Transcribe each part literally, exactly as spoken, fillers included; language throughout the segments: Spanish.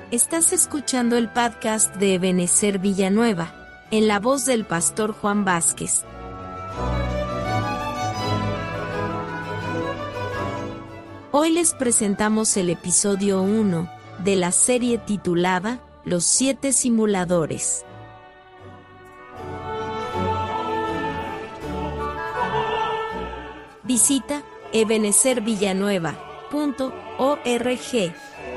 Estás escuchando el podcast de Ebenezer Villanueva, en la voz del pastor Juan Vázquez. Hoy les presentamos el episodio uno de la serie titulada Los siete simuladores. Visita ebenezer villanueva punto org.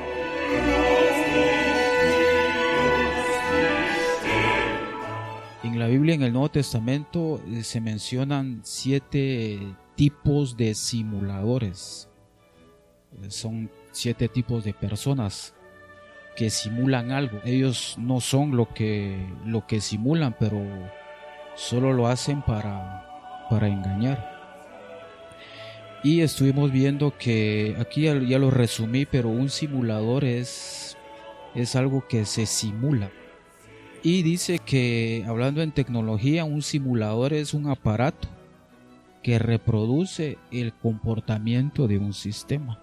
En la Biblia, en el Nuevo Testamento, eh, se mencionan siete tipos de simuladores. Eh, son siete tipos de personas que simulan algo. Ellos no son lo que, lo que simulan, pero solo lo hacen para, para engañar. Y estuvimos viendo que, aquí ya, ya lo resumí, pero un simulador es, es algo que se simula. Y dice que, hablando en tecnología, un simulador es un aparato que reproduce el comportamiento de un sistema.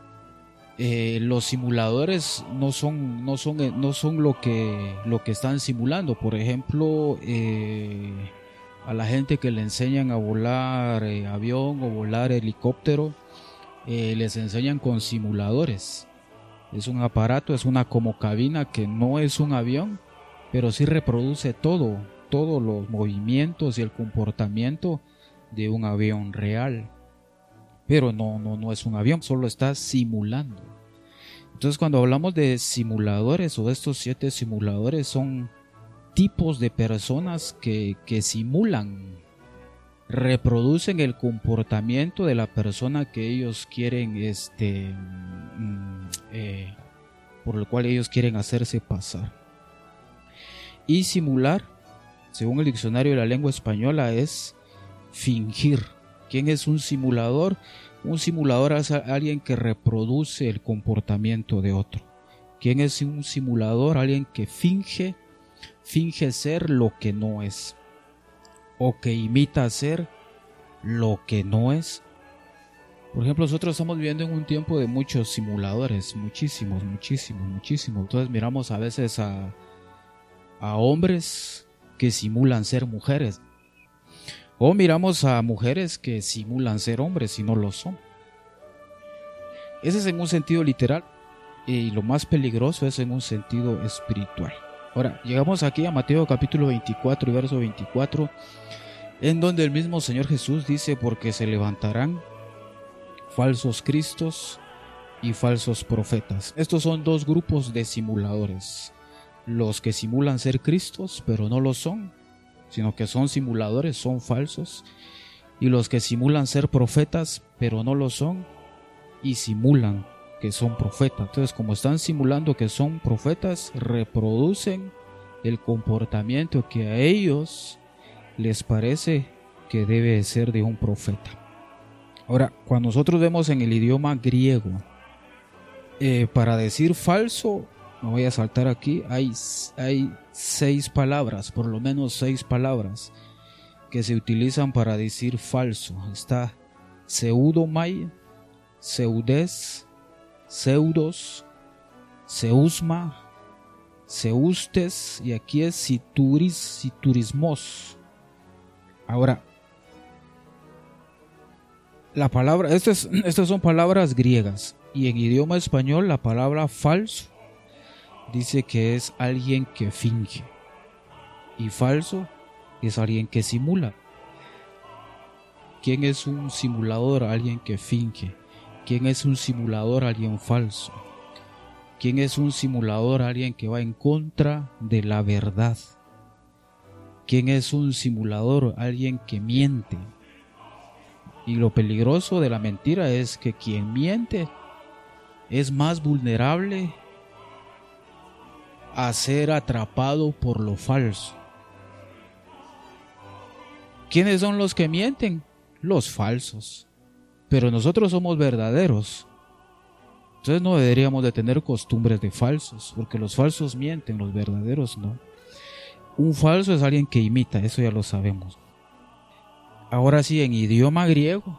Eh, los simuladores no son, no son, no son lo que, lo que están simulando. Por ejemplo, eh, a la gente que le enseñan a volar eh, avión o volar helicóptero, eh, les enseñan con simuladores. Es un aparato, es una como cabina que no es un avión, pero sí reproduce todo, todos los movimientos y el comportamiento de un avión real. Pero no, no, no es un avión, solo está simulando. Entonces, cuando hablamos de simuladores o de estos siete simuladores, son tipos de personas que, que simulan, reproducen el comportamiento de la persona que ellos quieren, este, eh, por el cual ellos quieren hacerse pasar. Y simular, según el diccionario de la lengua española, es fingir. ¿Quién es un simulador? Un simulador es alguien que reproduce el comportamiento de otro. ¿Quién es un simulador? Alguien que finge, finge ser lo que no es, o que imita ser lo que no es. Por ejemplo, nosotros estamos viviendo en un tiempo de muchos simuladores, muchísimos, muchísimos, muchísimos. Entonces miramos a veces a a hombres que simulan ser mujeres, o miramos a mujeres que simulan ser hombres y no lo son. Ese es en un sentido literal, y lo más peligroso es en un sentido espiritual. Ahora, llegamos aquí a Mateo capítulo veinticuatro y verso veinticuatro, en donde el mismo Señor Jesús dice: porque se levantarán falsos cristos y falsos profetas. Estos son dos grupos de simuladores: los que simulan ser Cristos pero no lo son, sino que son simuladores, son falsos, y los que simulan ser profetas pero no lo son y simulan que son profetas. Entonces, como están simulando que son profetas, reproducen el comportamiento que a ellos les parece que debe ser de un profeta. Ahora, cuando nosotros vemos en el idioma griego, eh, para decir falso, me voy a saltar aquí, hay, hay seis palabras, por lo menos seis palabras que se utilizan para decir falso. Está pseudomai, pseudes, pseudos, seusma, seustes, y aquí es situris, siturismos. Ahora, la palabra, estas, estas son palabras griegas, y en idioma español la palabra falso dice que es alguien que finge, y falso es alguien que simula. ¿Quién es un simulador? Alguien que finge. ¿Quién es un simulador? Alguien falso. ¿Quién es un simulador? Alguien que va en contra de la verdad. ¿Quién es un simulador? Alguien que miente. Y lo peligroso de la mentira es que quien miente es más vulnerable a ser atrapado por lo falso. ¿Quiénes son los que mienten? Los falsos. Pero nosotros somos verdaderos. Entonces no deberíamos de tener costumbres de falsos, porque los falsos mienten, los verdaderos no. Un falso es alguien que imita, eso ya lo sabemos. Ahora sí, en idioma griego,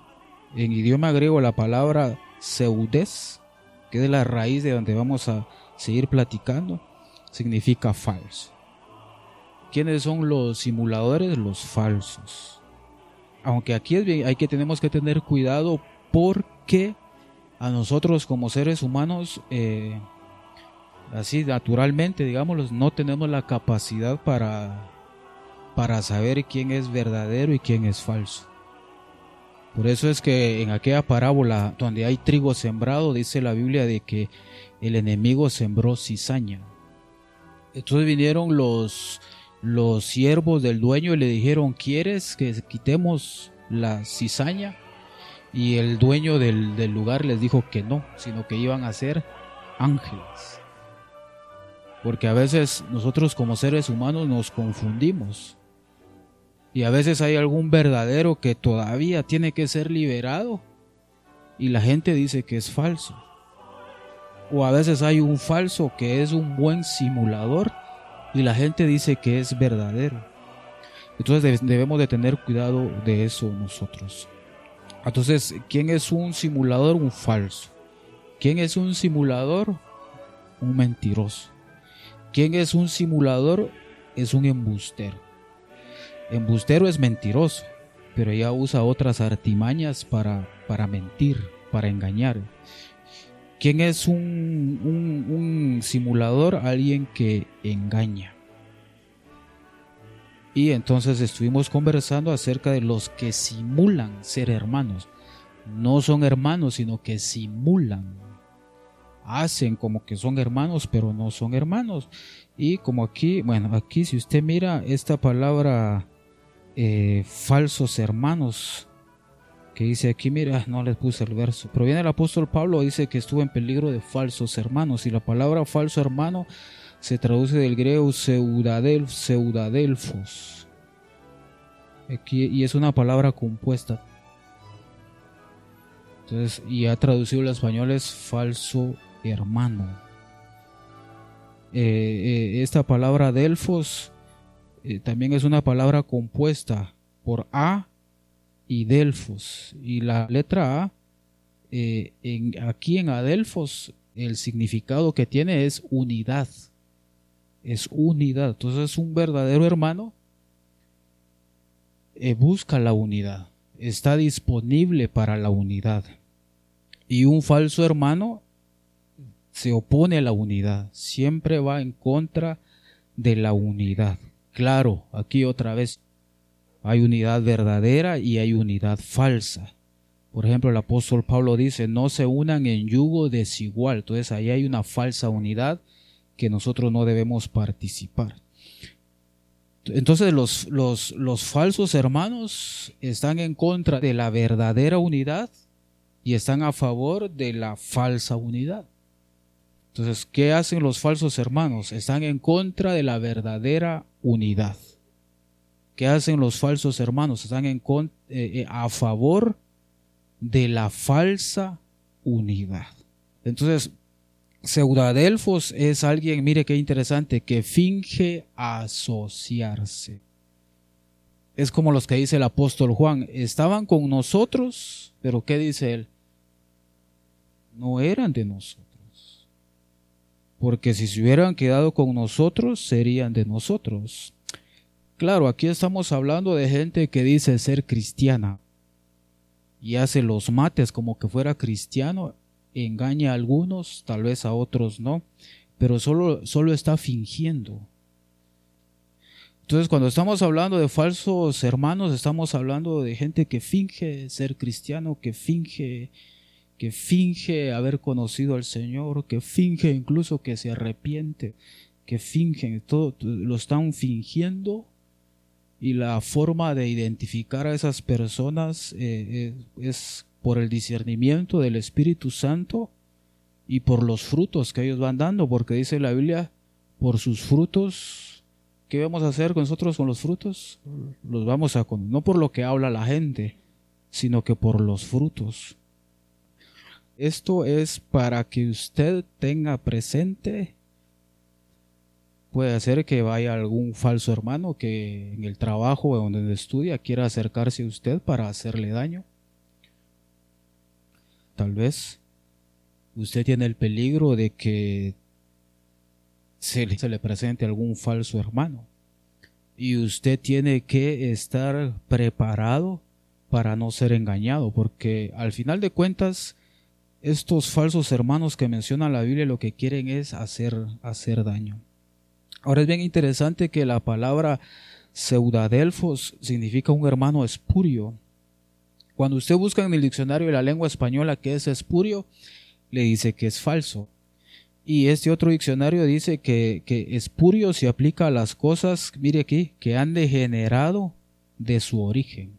en idioma griego la palabra pseudes, que es la raíz de donde vamos a seguir platicando, significa falso. ¿Quiénes son los simuladores? Los falsos. Aunque aquí es bien, hay que tenemos que tener cuidado porque a nosotros como seres humanos, eh, así naturalmente, digámoslo, no tenemos la capacidad para, para saber quién es verdadero y quién es falso. Por eso es que en aquella parábola donde hay trigo sembrado, dice la Biblia de que el enemigo sembró cizaña. Entonces vinieron los, los siervos del dueño y le dijeron, ¿quieres que quitemos la cizaña? Y el dueño del, del lugar les dijo que no, sino que iban a ser ángeles. Porque a veces nosotros como seres humanos nos confundimos. Y a veces hay algún verdadero que todavía tiene que ser liberado y la gente dice que es falso. O a veces hay un falso que es un buen simulador y la gente dice que es verdadero. Entonces debemos de tener cuidado de eso nosotros. Entonces, ¿quién es un simulador? Un falso. ¿Quién es un simulador? Un mentiroso. ¿Quién es un simulador? Es un embustero. Embustero es mentiroso, pero ella usa otras artimañas para, para mentir, para engañar. ¿Quién es un, un, un simulador? Alguien que engaña. Y entonces estuvimos conversando acerca de los que simulan ser hermanos. No son hermanos, sino que simulan. Hacen como que son hermanos, pero no son hermanos. Y como aquí, bueno, aquí si usted mira esta palabra eh, falsos hermanos, que dice aquí, mira, no les puse el verso, pero viene el apóstol Pablo, dice que estuvo en peligro de falsos hermanos. Y la palabra falso hermano se traduce del griego pseudadel, pseudadelfos. Aquí, y es una palabra compuesta. Entonces, y ha traducido al español es falso hermano. Eh, eh, esta palabra delfos eh, también es una palabra compuesta por A y delfos. Y la letra A, eh, en, aquí en adelfos, el significado que tiene es unidad. Es unidad. Entonces un verdadero hermano eh, busca la unidad, está disponible para la unidad. Y un falso hermano se opone a la unidad, siempre va en contra de la unidad. Claro, aquí otra vez hay unidad verdadera y hay unidad falsa. Por ejemplo, el apóstol Pablo dice, no se unan en yugo desigual. Entonces ahí hay una falsa unidad que nosotros no debemos participar. Entonces los, los, los falsos hermanos están en contra de la verdadera unidad y están a favor de la falsa unidad. Entonces, ¿qué hacen los falsos hermanos? Están en contra de la verdadera unidad. ¿Qué hacen los falsos hermanos? Están en con, eh, a favor de la falsa unidad. Entonces, pseudadelfos es alguien, mire qué interesante, que finge asociarse. Es como los que dice el apóstol Juan, estaban con nosotros, pero ¿qué dice él? No eran de nosotros. Porque si se hubieran quedado con nosotros, serían de nosotros. Claro, aquí estamos hablando de gente que dice ser cristiana y hace los mates como que fuera cristiano, engaña a algunos, tal vez a otros no, pero solo, solo está fingiendo. Entonces, cuando estamos hablando de falsos hermanos, estamos hablando de gente que finge ser cristiano, que finge que finge haber conocido al Señor, que finge incluso que se arrepiente, que fingen, todo lo están fingiendo. Y la forma de identificar a esas personas eh, es por el discernimiento del Espíritu Santo y por los frutos que ellos van dando, porque dice la Biblia, por sus frutos, ¿qué vamos a hacer con nosotros con los frutos? Los vamos a conocer, no por lo que habla la gente, sino que por los frutos. Esto es para que usted tenga presente. Puede ser que vaya algún falso hermano que en el trabajo o donde estudia quiera acercarse a usted para hacerle daño. Tal vez usted tiene el peligro de que se le, se le presente algún falso hermano. Y usted tiene que estar preparado para no ser engañado, porque al final de cuentas, estos falsos hermanos que menciona la Biblia lo que quieren es hacer, hacer daño. Ahora es bien interesante que la palabra pseudadelfos significa un hermano espurio. Cuando usted busca en el diccionario de la lengua española qué es espurio, le dice que es falso. Y este otro diccionario dice que, que espurio se aplica a las cosas, mire aquí, que han degenerado de su origen.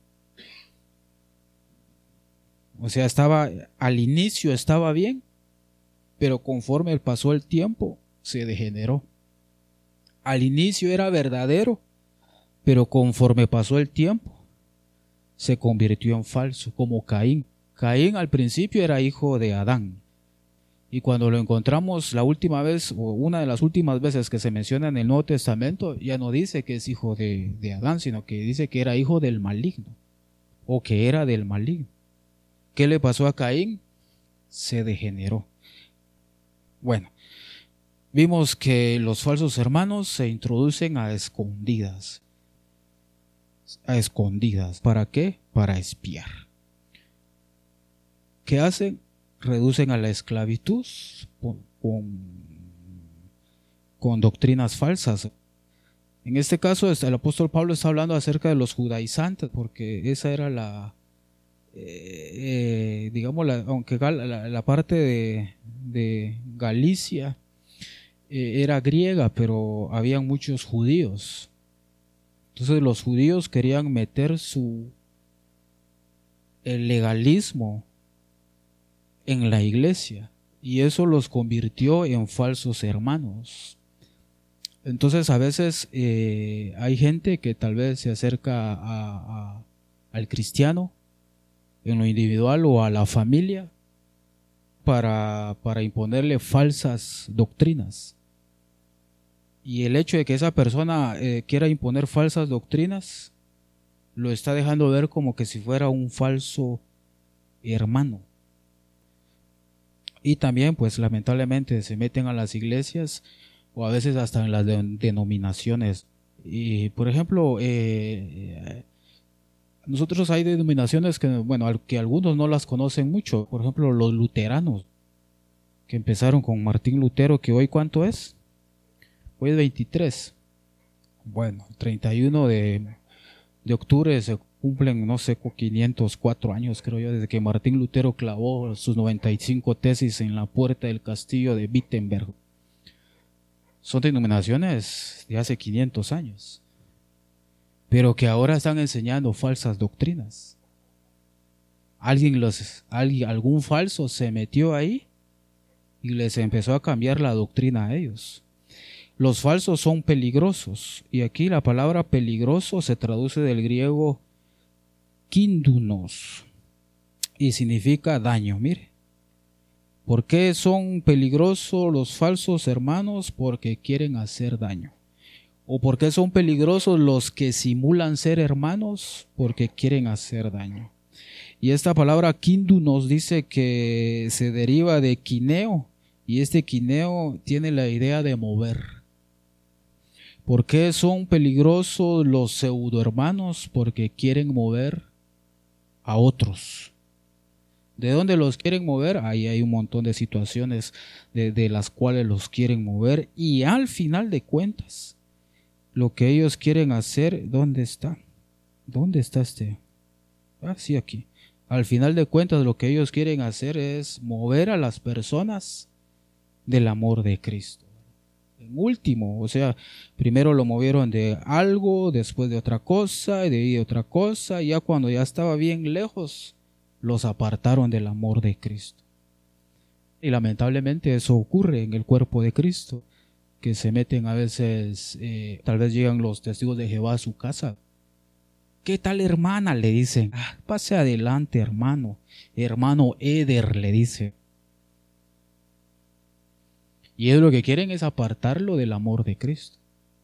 O sea, estaba, al inicio estaba bien, pero conforme pasó el tiempo, se degeneró. Al inicio era verdadero, pero conforme pasó el tiempo, se convirtió en falso, como Caín. Caín al principio era hijo de Adán. Y cuando lo encontramos la última vez, o una de las últimas veces que se menciona en el Nuevo Testamento, ya no dice que es hijo de, de Adán, sino que dice que era hijo del maligno, o que era del maligno. ¿Qué le pasó a Caín? Se degeneró. Bueno, vimos que los falsos hermanos se introducen a escondidas. A escondidas. ¿Para qué? Para espiar. ¿Qué hacen? Reducen a la esclavitud con, con, con doctrinas falsas. En este caso, el apóstol Pablo está hablando acerca de los judaizantes, porque esa era la, eh, eh, digamos, la, aunque la, la parte de, de Galicia eh, era griega, pero habían muchos judíos. Entonces los judíos querían meter su el legalismo en la iglesia, y eso los convirtió en falsos hermanos. Entonces a veces eh, hay gente que tal vez se acerca a, a, al cristiano en lo individual o a la familia para, para imponerle falsas doctrinas. Y el hecho de que esa persona eh, quiera imponer falsas doctrinas lo está dejando ver como que si fuera un falso hermano. Y también, pues lamentablemente, se meten a las iglesias o a veces hasta en las de- denominaciones. Y, por ejemplo, eh, nosotros hay denominaciones que, bueno, al- que algunos no las conocen mucho. Por ejemplo, los luteranos, que empezaron con Martín Lutero, que hoy ¿cuánto es? Hoy es veintitrés. Bueno, treinta y uno de, de octubre se cumplen, no sé, quinientos cuatro años, creo yo, desde que Martín Lutero clavó sus noventa y cinco tesis en la puerta del castillo de Wittenberg. Son denominaciones de hace quinientos años, pero que ahora están enseñando falsas doctrinas. Alguien los, alguien, algún falso se metió ahí y les empezó a cambiar la doctrina a ellos. Los falsos son peligrosos, y aquí la palabra peligroso se traduce del griego kíndunos y significa daño. Mire, ¿por qué son peligrosos los falsos hermanos? Porque quieren hacer daño. ¿O por qué son peligrosos los que simulan ser hermanos? Porque quieren hacer daño. Y esta palabra kíndunos dice que se deriva de quineo, y este quineo tiene la idea de mover. ¿Por qué son peligrosos los pseudohermanos? Porque quieren mover a otros. ¿De dónde los quieren mover? Ahí hay un montón de situaciones de, de las cuales los quieren mover, y al final de cuentas, lo que ellos quieren hacer, ¿dónde está? ¿Dónde está este? Ah, sí, aquí. Al final de cuentas, lo que ellos quieren hacer es mover a las personas del amor de Cristo. En último, o sea, primero lo movieron de algo, después de otra cosa, y de ahí de otra cosa, y ya cuando ya estaba bien lejos, los apartaron del amor de Cristo. Y lamentablemente eso ocurre en el cuerpo de Cristo, que se meten a veces, eh, tal vez llegan los testigos de Jehová a su casa. ¿Qué tal, hermana? Le dicen. Ah, pase adelante, hermano. Hermano Eder, le dice. Y ellos lo que quieren es apartarlo del amor de Cristo.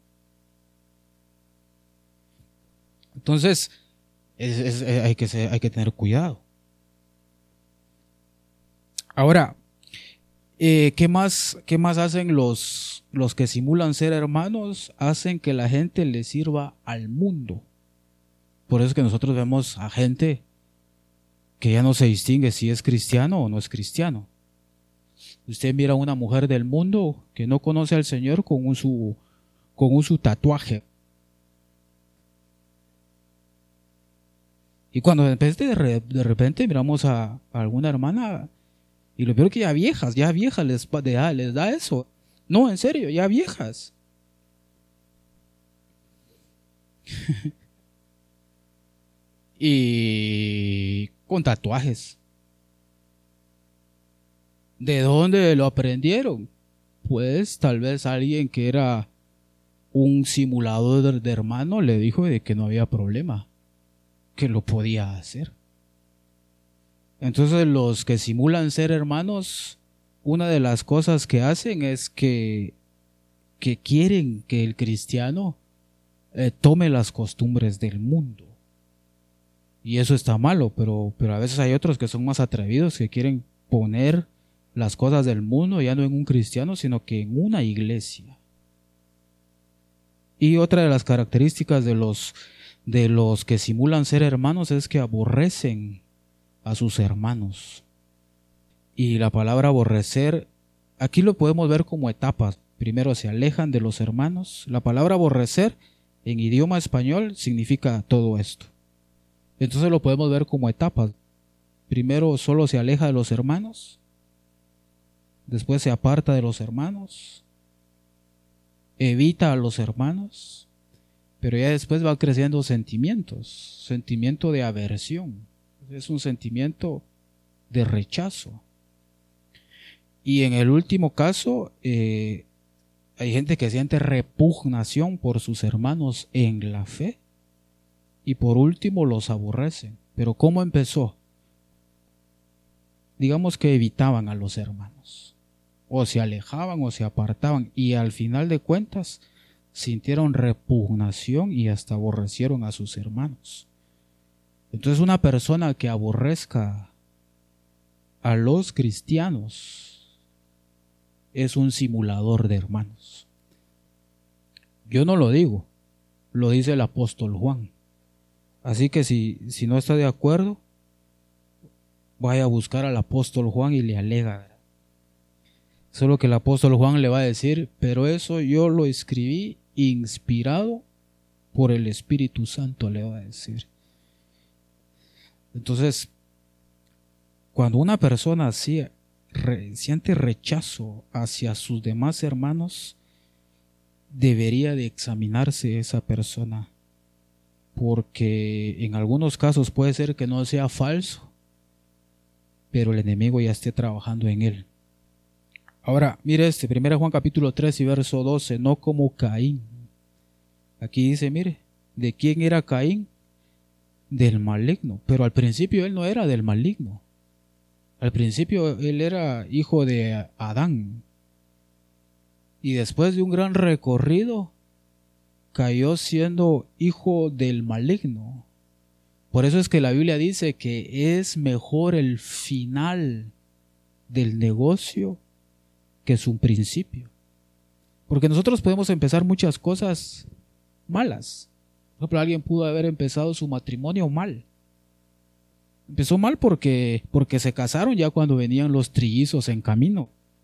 Entonces, es, es, es, hay, que ser, hay que tener cuidado. Ahora, Eh, ¿qué más, qué más hacen los, los que simulan ser hermanos? Hacen que la gente le sirva al mundo. Por eso es que nosotros vemos a gente que ya no se distingue si es cristiano o no es cristiano. Usted mira a una mujer del mundo que no conoce al Señor con un su, con un su tatuaje. Y cuando de repente, de repente miramos a, a alguna hermana, y lo peor que ya viejas, ya viejas les, les da eso. No, en serio, ya viejas. Y con tatuajes. ¿De dónde lo aprendieron? Pues tal vez alguien que era un simulador de, de hermano le dijo de que no había problema, que lo podía hacer. Entonces los que simulan ser hermanos, una de las cosas que hacen es que, que quieren que el cristiano eh, tome las costumbres del mundo. Y eso está malo, pero, pero a veces hay otros que son más atrevidos, que quieren poner las cosas del mundo ya no en un cristiano, sino que en una iglesia. Y otra de las características de los, de los que simulan ser hermanos es que aborrecen a sus hermanos. Y la palabra aborrecer, aquí lo podemos ver como etapas. Primero se alejan de los hermanos. La palabra aborrecer en idioma español significa todo esto. Entonces lo podemos ver como etapas. Primero solo se aleja de los hermanos. Después se aparta de los hermanos. Evita a los hermanos. Pero ya después va creciendo sentimientos. Sentimiento de aversión. Es un sentimiento de rechazo. Y en el último caso, eh, hay gente que siente repugnación por sus hermanos en la fe. Y por último los aborrecen. Pero ¿cómo empezó? Digamos que evitaban a los hermanos. O se alejaban o se apartaban. Y al final de cuentas sintieron repugnación y hasta aborrecieron a sus hermanos. Entonces una persona que aborrezca a los cristianos es un simulador de hermanos. Yo no lo digo, lo dice el apóstol Juan. Así que si, si no está de acuerdo, vaya a buscar al apóstol Juan y le alega. Solo que el apóstol Juan le va a decir, pero eso yo lo escribí inspirado por el Espíritu Santo, le va a decir. Entonces, cuando una persona así re, siente rechazo hacia sus demás hermanos, debería de examinarse esa persona, porque en algunos casos puede ser que no sea falso, pero el enemigo ya esté trabajando en él. Ahora, mire este, primero Juan capítulo tres y verso doce, no como Caín. Aquí dice, mire, ¿de quién era Caín? Del maligno, pero al principio él no era del maligno. Al principio él era hijo de Adán. Y después de un gran recorrido, cayó siendo hijo del maligno. Por eso es que la Biblia dice que es mejor el final del negocio que su principio. Porque nosotros podemos empezar muchas cosas malas. Por ejemplo, alguien pudo haber empezado su matrimonio mal. Empezó mal porque, porque se casaron ya cuando venían los trillizos en camino.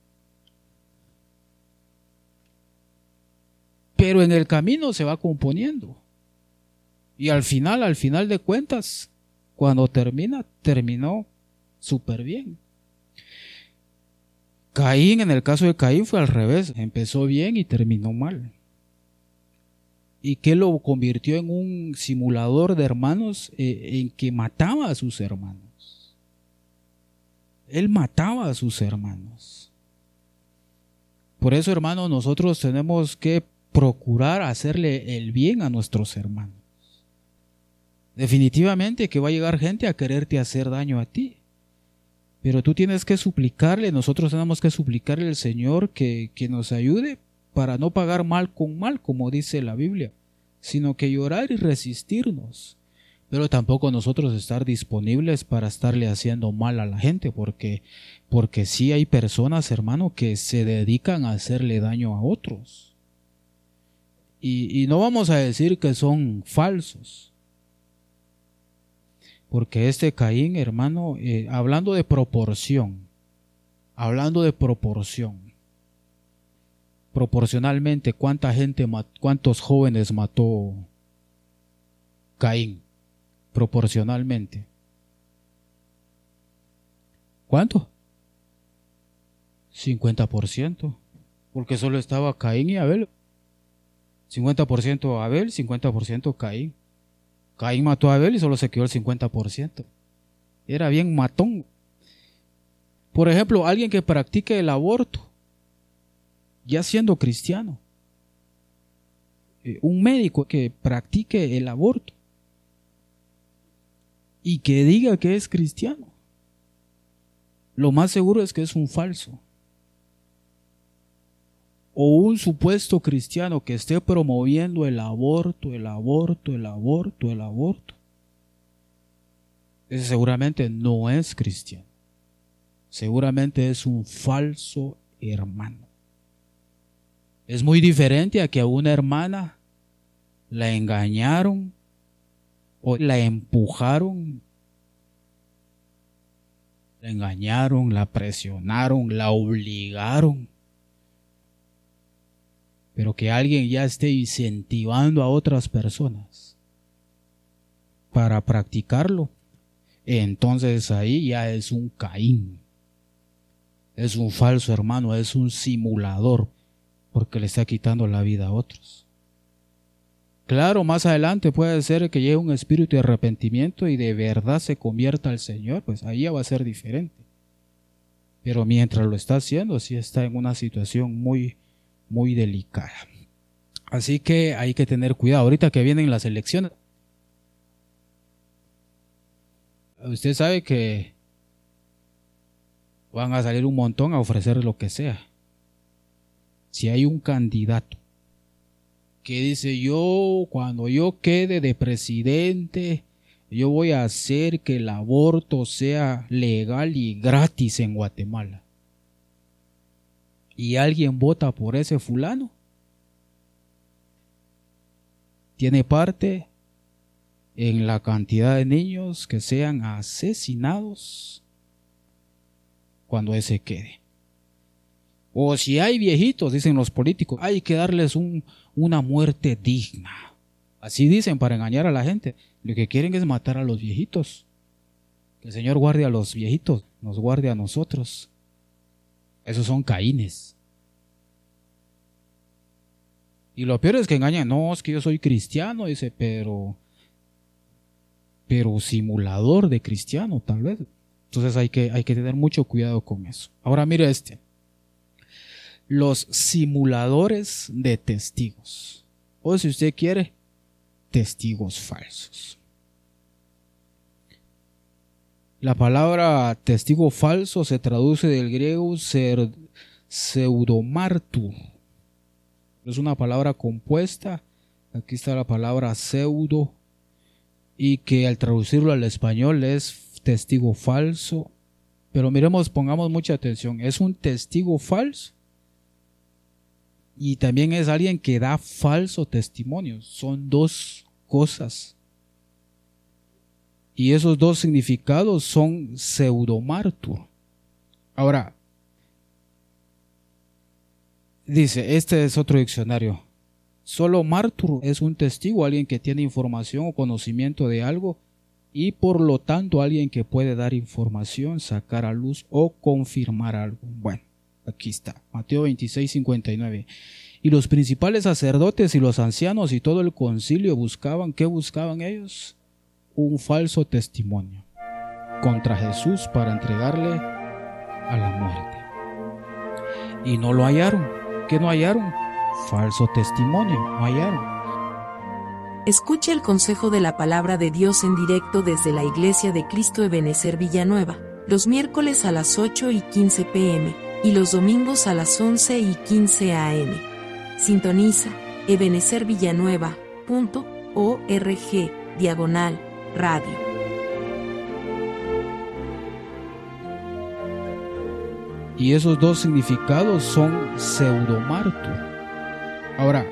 Pero en el camino se va componiendo. Y al final, al final de cuentas, cuando termina, terminó súper bien. Caín, en el caso de Caín fue al revés. Empezó bien y terminó mal. ¿Y qué lo convirtió en un simulador de hermanos eh, en que mataba a sus hermanos? Él mataba a sus hermanos. Por eso, hermanos, nosotros tenemos que procurar hacerle el bien a nuestros hermanos. Definitivamente que va a llegar gente a quererte hacer daño a ti. Pero tú tienes que suplicarle, nosotros tenemos que suplicarle al Señor que, que nos ayude para no pagar mal con mal, como dice la Biblia, sino que llorar y resistirnos. pero tampoco nosotros estar disponibles para estarle haciendo mal a la gente, porque, porque sí hay personas, hermano, que se dedican a hacerle daño a otros. Y, y no vamos a decir que son falsos, porque este Caín, hermano, eh, hablando de proporción, hablando de proporción, proporcionalmente, ¿cuánta gente, cuántos jóvenes mató Caín? Proporcionalmente. ¿Cuánto? cincuenta por ciento. Porque solo estaba Caín y Abel. cincuenta por ciento Abel, cincuenta por ciento Caín. Caín mató a Abel y solo se quedó el cincuenta por ciento. Era bien matón. Por ejemplo, alguien que practique el aborto, ya siendo cristiano. Un médico que practique el aborto y que diga que es cristiano, lo más seguro es que es un falso. O un supuesto cristiano que esté promoviendo el aborto, el aborto, el aborto, el aborto. Ese seguramente no es cristiano. Seguramente es un falso hermano. Es muy diferente a que a una hermana la engañaron o la empujaron, la engañaron, la presionaron, la obligaron. Pero que alguien ya esté incentivando a otras personas para practicarlo, entonces ahí ya es un Caín. Es un falso hermano, es un simulador, porque le está quitando la vida a otros. Claro, más adelante puede ser que llegue un espíritu de arrepentimiento y de verdad se convierta al Señor, pues ahí ya va a ser diferente. Pero mientras lo está haciendo, sí está en una situación muy, muy delicada. Así que hay que tener cuidado. Ahorita que vienen las elecciones, usted sabe que van a salir un montón a ofrecer lo que sea. Si hay un candidato que dice, yo cuando yo quede de presidente, yo voy a hacer que el aborto sea legal y gratis en Guatemala, y alguien vota por ese fulano, tiene parte en la cantidad de niños que sean asesinados cuando ese quede. O si hay viejitos, dicen los políticos, hay que darles un, una muerte digna. Así dicen para engañar a la gente. Lo que quieren es matar a los viejitos. Que el Señor guarde a los viejitos, nos guarde a nosotros. Esos son Caínes. Y lo peor es que engañan. No, es que yo soy cristiano, dice, pero pero simulador de cristiano, tal vez. Entonces hay que, hay que tener mucho cuidado con eso. Ahora mire este. Los simuladores de testigos. O si usted quiere, testigos falsos. La palabra testigo falso se traduce del griego ser, pseudomartur. Es una palabra compuesta. Aquí está la palabra pseudo, y que al traducirlo al español es testigo falso. Pero miremos, pongamos mucha atención. Es un testigo falso y también es alguien que da falso testimonio. Son dos cosas. Y esos dos significados son pseudomartur. Ahora, dice, este es otro diccionario. Solo mártur es un testigo, alguien que tiene información o conocimiento de algo y por lo tanto alguien que puede dar información, sacar a luz o confirmar algo. Bueno, aquí está, Mateo veintiséis, cincuenta y nueve. Y los principales sacerdotes y los ancianos y todo el concilio buscaban, ¿qué buscaban ellos? Un falso testimonio contra Jesús para entregarle a la muerte. Y no lo hallaron. ¿Qué no hallaron? Falso testimonio, no hallaron. Escuche el consejo de la palabra de Dios en directo desde la Iglesia de Cristo Ebenecer Villanueva, los miércoles a las ocho y quince pm y los domingos a las once y quince am. Sintoniza ebenecer villanueva punto org diagonal Radio. Y esos dos significados son pseudomártir. Ahora,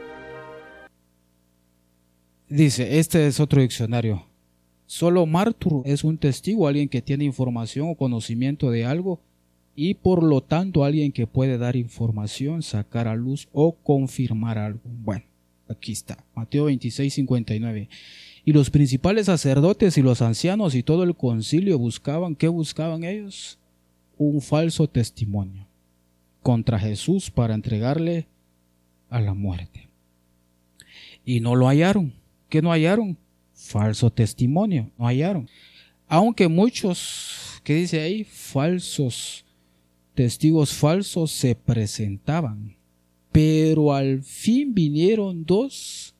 dice, este es otro diccionario. Solo mártir es un testigo, alguien que tiene información o conocimiento de algo y por lo tanto alguien que puede dar información, sacar a luz o confirmar algo. Bueno, aquí está, Mateo veintiséis, cincuenta y nueve. Y los principales sacerdotes y los ancianos y todo el concilio buscaban, ¿qué buscaban ellos? Un falso testimonio contra Jesús para entregarle a la muerte. Y no lo hallaron. ¿Qué no hallaron? Falso testimonio, no hallaron. Aunque muchos, ¿qué dice ahí? Falsos, testigos falsos se presentaban. Pero al fin vinieron dos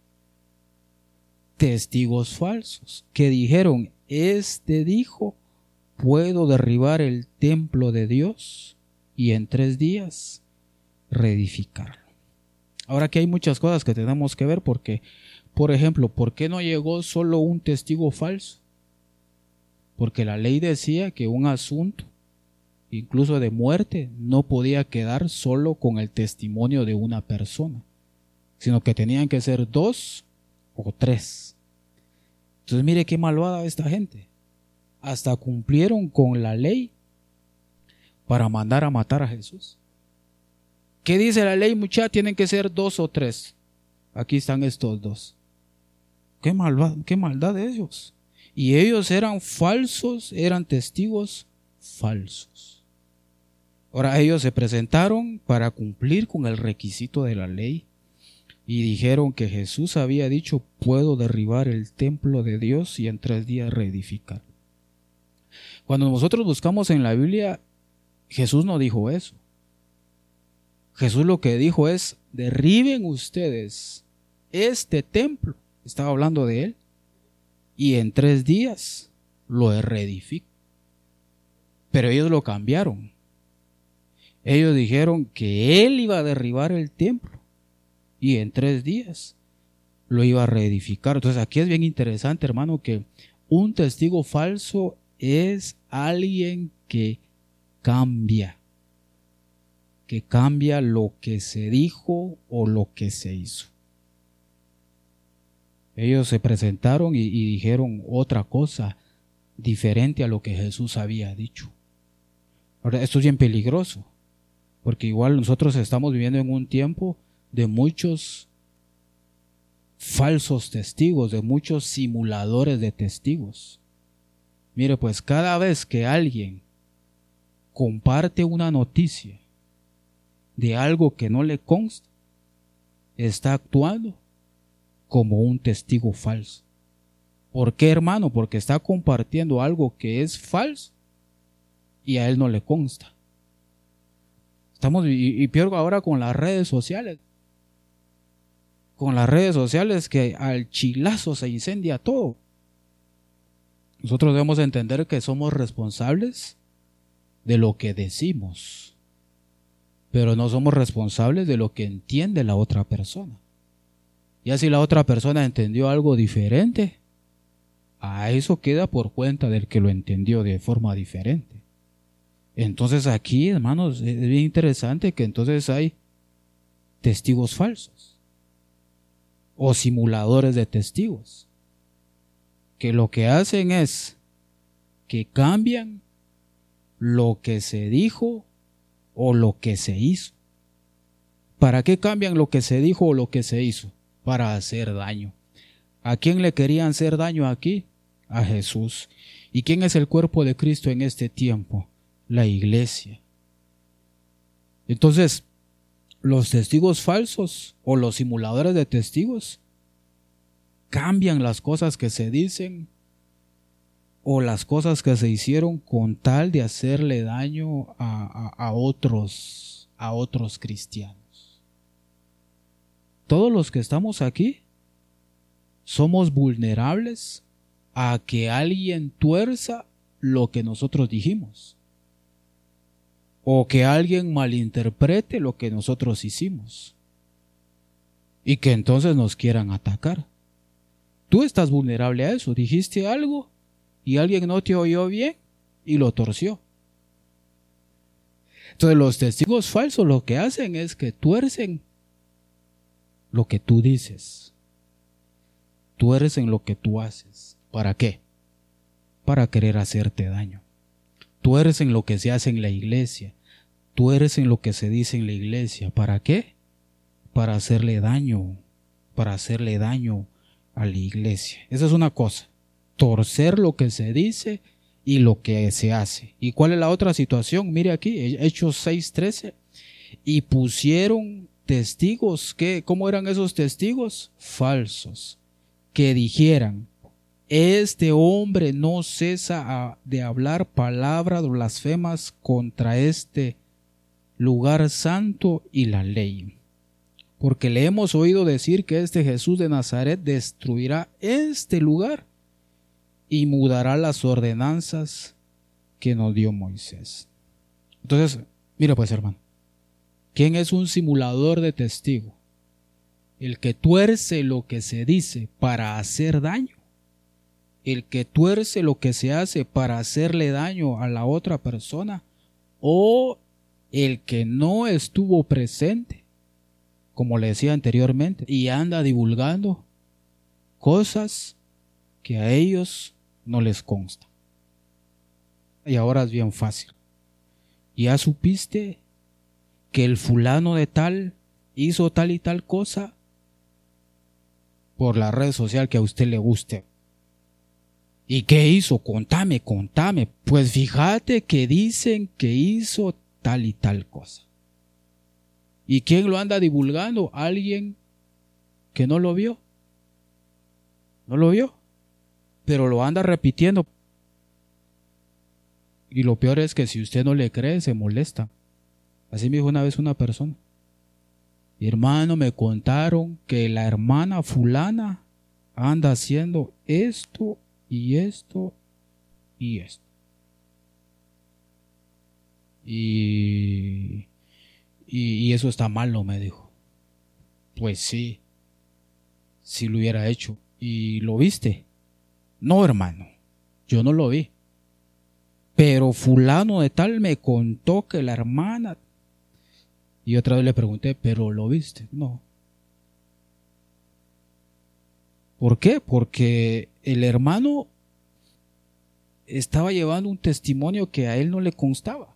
testigos falsos que dijeron, este dijo, puedo derribar el templo de Dios y en tres días reedificarlo. Ahora que hay muchas cosas que tenemos que ver porque, por ejemplo, ¿por qué no llegó solo un testigo falso? Porque la ley decía que un asunto, incluso de muerte, no podía quedar solo con el testimonio de una persona, sino que tenían que ser dos o tres. Entonces mire qué malvada esta gente. Hasta cumplieron con la ley para mandar a matar a Jesús. ¿Qué dice la ley, muchachos? Tienen que ser dos o tres. Aquí están estos dos. Qué maldad, qué maldad de ellos. Y ellos eran falsos, eran testigos falsos. Ahora ellos se presentaron para cumplir con el requisito de la ley y dijeron que Jesús había dicho, puedo derribar el templo de Dios y en tres días reedificar. Cuando nosotros buscamos en la Biblia, Jesús no dijo eso. Jesús lo que dijo es, derriben ustedes este templo, estaba hablando de él, y en tres días lo reedifico. Pero ellos lo cambiaron. Ellos dijeron que él iba a derribar el templo y en tres días lo iba a reedificar. Entonces aquí es bien interesante, hermano, que un testigo falso es alguien que cambia. que cambia lo que se dijo o lo que se hizo. Ellos se presentaron y, y dijeron otra cosa diferente a lo que Jesús había dicho. Ahora, esto es bien peligroso, porque igual nosotros estamos viviendo en un tiempo de muchos falsos testigos, de muchos simuladores de testigos. Mire, pues cada vez que alguien comparte una noticia de algo que no le consta, está actuando como un testigo falso. ¿Por qué, hermano? Porque está compartiendo algo que es falso y a él no le consta. Estamos, y, y peor ahora con las redes sociales. Con las redes sociales que al chilazo se incendia todo. Nosotros debemos entender que somos responsables de lo que decimos, pero no somos responsables de lo que entiende la otra persona. Ya si la otra persona entendió algo diferente, a eso queda por cuenta del que lo entendió de forma diferente. Entonces aquí, hermanos, es bien interesante que entonces hay testigos falsos o simuladores de testigos, que lo que hacen es que cambian lo que se dijo o lo que se hizo. ¿Para qué cambian lo que se dijo o lo que se hizo? Para hacer daño. ¿A quién le querían hacer daño aquí? A Jesús. ¿Y quién es el cuerpo de Cristo en este tiempo? La iglesia. Entonces, los testigos falsos o los simuladores de testigos cambian las cosas que se dicen o las cosas que se hicieron con tal de hacerle daño a, a, a otros, a otros cristianos. Todos los que estamos aquí somos vulnerables a que alguien tuerza lo que nosotros dijimos o que alguien malinterprete lo que nosotros hicimos y que entonces nos quieran atacar. Tú estás vulnerable a eso. Dijiste algo y alguien no te oyó bien y lo torció. Entonces los testigos falsos lo que hacen es que tuercen lo que tú dices. Tuercen lo que tú haces. ¿Para qué? Para querer hacerte daño. Tuercen lo que se hace en la iglesia. Tuercen lo que se dice en la iglesia. ¿Para qué? Para hacerle daño. Para hacerle daño a la iglesia. Esa es una cosa. Torcer lo que se dice y lo que se hace. ¿Y cuál es la otra situación? Mire aquí, Hechos seis trece. Y pusieron testigos. ¿Qué? ¿Cómo eran esos testigos? Falsos. Que dijeran: este hombre no cesa de hablar palabras blasfemas contra este lugar santo y la ley. Porque le hemos oído decir que este Jesús de Nazaret destruirá este lugar y mudará las ordenanzas que nos dio Moisés. Entonces, mira pues, hermano, ¿quién es un simulador de testigo? El que tuerce lo que se dice para hacer daño. El que tuerce lo que se hace para hacerle daño a la otra persona, o el que no estuvo presente, como le decía anteriormente, y anda divulgando cosas que a ellos no les consta. Y ahora es bien fácil. ¿Ya supiste que el fulano de tal hizo tal y tal cosa? Por la red social que a usted le guste. ¿Y qué hizo? Contame, contame. Pues fíjate que dicen que hizo tal y tal cosa. ¿Y quién lo anda divulgando? Alguien que no lo vio. No lo vio, pero lo anda repitiendo. Y lo peor es que si usted no le cree, se molesta. Así me dijo una vez una persona: hermano, me contaron que la hermana fulana anda haciendo esto y esto y esto. Y, y, y eso está mal, ¿no? Me dijo. Pues sí, si lo hubiera hecho. ¿Y lo viste? No, hermano, yo no lo vi. Pero fulano de tal me contó que la hermana... Y otra vez le pregunté: ¿pero lo viste? No. ¿Por qué? Porque el hermano estaba llevando un testimonio que a él no le constaba.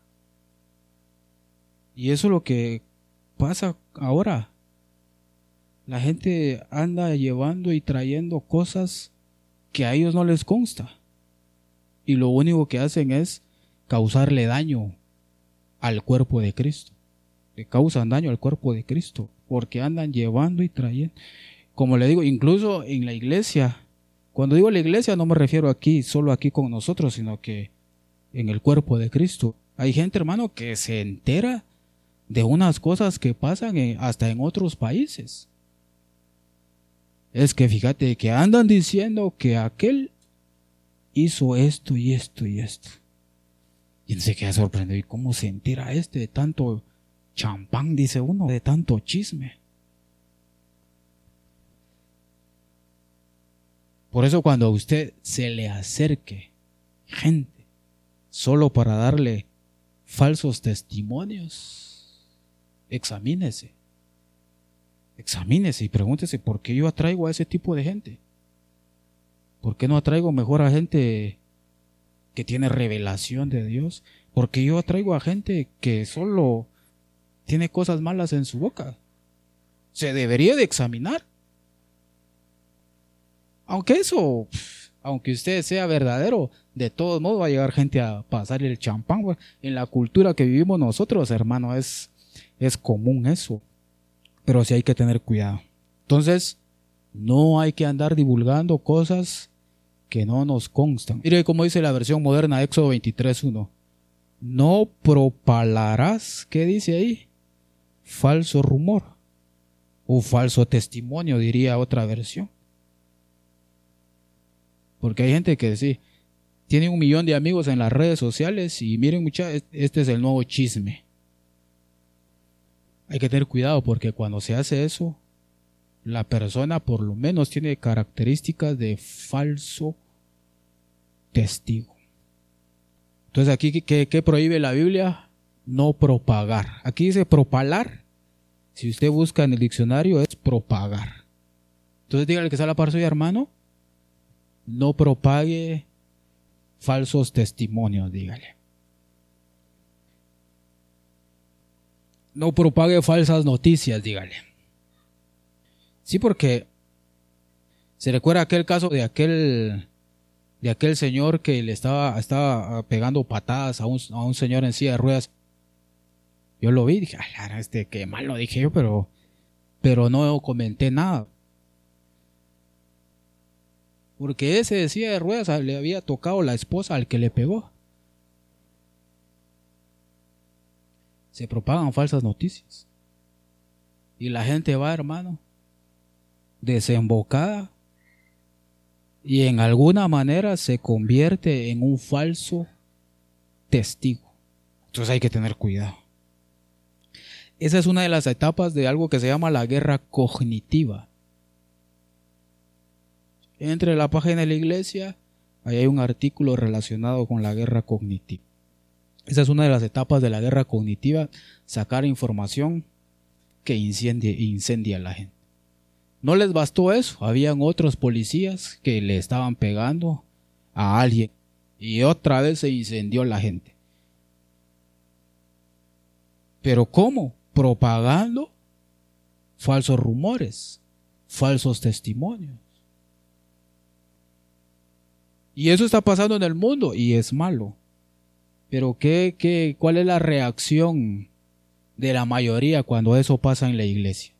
Y eso es lo que pasa ahora. La gente anda llevando y trayendo cosas que a ellos no les consta. Y lo único que hacen es causarle daño al cuerpo de Cristo. Le causan daño al cuerpo de Cristo porque andan llevando y trayendo. Como le digo, incluso en la iglesia. Cuando digo la iglesia no me refiero aquí, solo aquí con nosotros, sino que en el cuerpo de Cristo. Hay gente, hermano, que se entera de unas cosas que pasan en, hasta en otros países. Es que fíjate que andan diciendo que aquel hizo esto y esto y esto. Y se queda sorprendido. ¿Y cómo se entera este de tanto champán, dice uno, de tanto chisme? Por eso cuando a usted se le acerque gente solo para darle falsos testimonios, examínese. Examínese y pregúntese: ¿por qué yo atraigo a ese tipo de gente? ¿Por qué no atraigo mejor a gente que tiene revelación de Dios? ¿Por qué yo atraigo a gente que solo tiene cosas malas en su boca? Se debería de examinar. Aunque eso, aunque usted sea verdadero, de todos modos va a llegar gente a pasar el champán. En la cultura que vivimos nosotros, hermano, es, es común eso. Pero sí hay que tener cuidado. Entonces, no hay que andar divulgando cosas que no nos constan. Mire cómo dice la versión moderna, Éxodo veintitrés uno. No propalarás, ¿qué dice ahí? Falso rumor o falso testimonio, diría otra versión. Porque hay gente que sí, tiene un millón de amigos en las redes sociales y miren muchachos, este es el nuevo chisme. Hay que tener cuidado porque cuando se hace eso, la persona por lo menos tiene características de falso testigo. Entonces aquí, ¿qué, qué prohíbe la Biblia? No propagar. Aquí dice propalar. Si usted busca en el diccionario es propagar. Entonces dígale que está a la par suya, hermano, no propague falsos testimonios, dígale. No propague falsas noticias, dígale. Sí, porque se recuerda aquel caso de aquel de aquel señor que le estaba, estaba pegando patadas a un, a un señor en silla de ruedas. Yo lo vi y dije, ah, este, qué mal lo dije yo, pero, pero no comenté nada. Porque ese de silla de ruedas le había tocado la esposa al que le pegó. Se propagan falsas noticias. Y la gente va, hermano, desembocada y en alguna manera se convierte en un falso testigo. Entonces hay que tener cuidado. Esa es una de las etapas de algo que se llama la guerra cognitiva. Entre la página de la iglesia, ahí hay un artículo relacionado con la guerra cognitiva. Esa es una de las etapas de la guerra cognitiva, sacar información que incendie, incendia a la gente. No les bastó eso, habían otros policías que le estaban pegando a alguien y otra vez se incendió la gente. ¿Pero cómo? Propagando falsos rumores, falsos testimonios. Y eso está pasando en el mundo y es malo. Pero ¿qué, qué, ¿cuál es la reacción de la mayoría cuando eso pasa en la iglesia?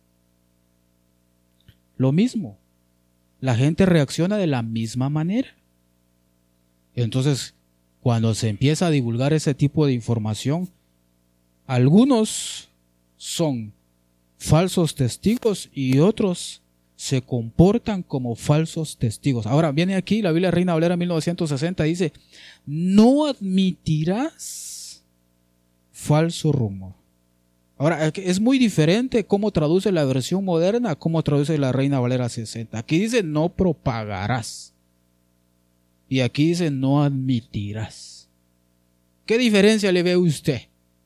Lo mismo. La gente reacciona de la misma manera. Entonces, cuando se empieza a divulgar ese tipo de información, algunos son falsos testigos y otros se comportan como falsos testigos. Ahora viene aquí la Biblia Reina Valera mil novecientos sesenta, dice, no admitirás falso rumor. Ahora, es muy diferente cómo traduce la versión moderna, cómo traduce la Reina Valera sesenta. Aquí dice no propagarás. Y aquí dice no admitirás. ¿Qué diferencia le ve usted?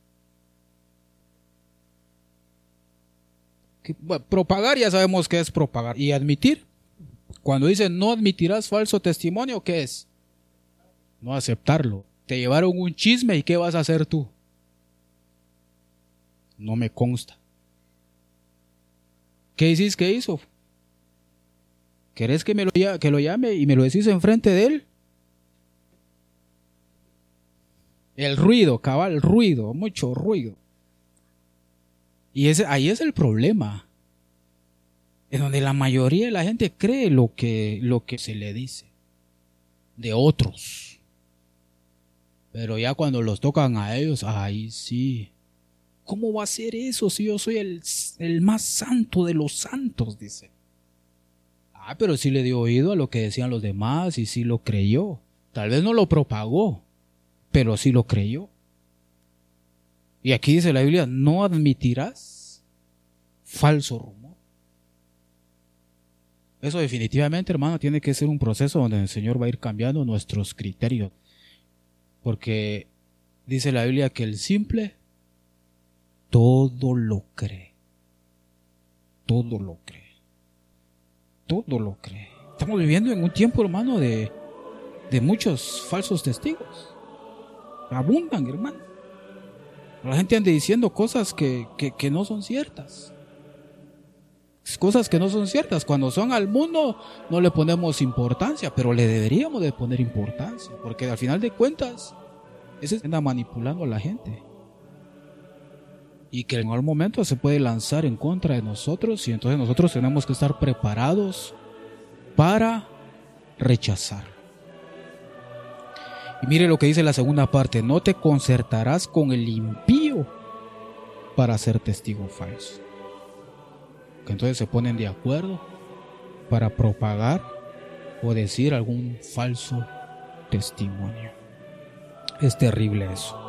Que, bueno, propagar ya sabemos qué es propagar. Y admitir, cuando dice no admitirás falso testimonio, ¿qué es? No aceptarlo. Te llevaron un chisme y ¿qué vas a hacer tú? No me consta. ¿Qué hiciste? ¿Qué hizo? ¿Querés que, me lo, que lo llame y me lo decís enfrente de él? El ruido, cabal, ruido, mucho ruido. Y ese, ahí es el problema. Es donde la mayoría de la gente cree lo que, lo que se le dice de otros. Pero ya cuando los tocan a ellos, ahí sí. ¿Cómo va a ser eso si yo soy el, el más santo de los santos? Dice. Ah, pero sí le dio oído a lo que decían los demás y sí lo creyó. Tal vez no lo propagó, pero sí lo creyó. Y aquí dice la Biblia, no admitirás falso rumor. Eso definitivamente, hermano, tiene que ser un proceso donde el Señor va a ir cambiando nuestros criterios. Porque dice la Biblia que el simple todo lo cree. Todo lo cree. Todo lo cree. Estamos viviendo en un tiempo, hermano, de, de muchos falsos testigos. Abundan, hermano. La gente anda diciendo cosas que, que, que no son ciertas. Cosas que no son ciertas. Cuando son al mundo no le ponemos importancia, pero le deberíamos de poner importancia. Porque al final de cuentas, ese anda manipulando a la gente. Y que en algún momento se puede lanzar en contra de nosotros. Y entonces nosotros tenemos que estar preparados para rechazar. Y mire lo que dice la segunda parte, no te concertarás con el impío para ser testigo falso. Que entonces se ponen de acuerdo para propagar o decir algún falso testimonio. Es terrible eso.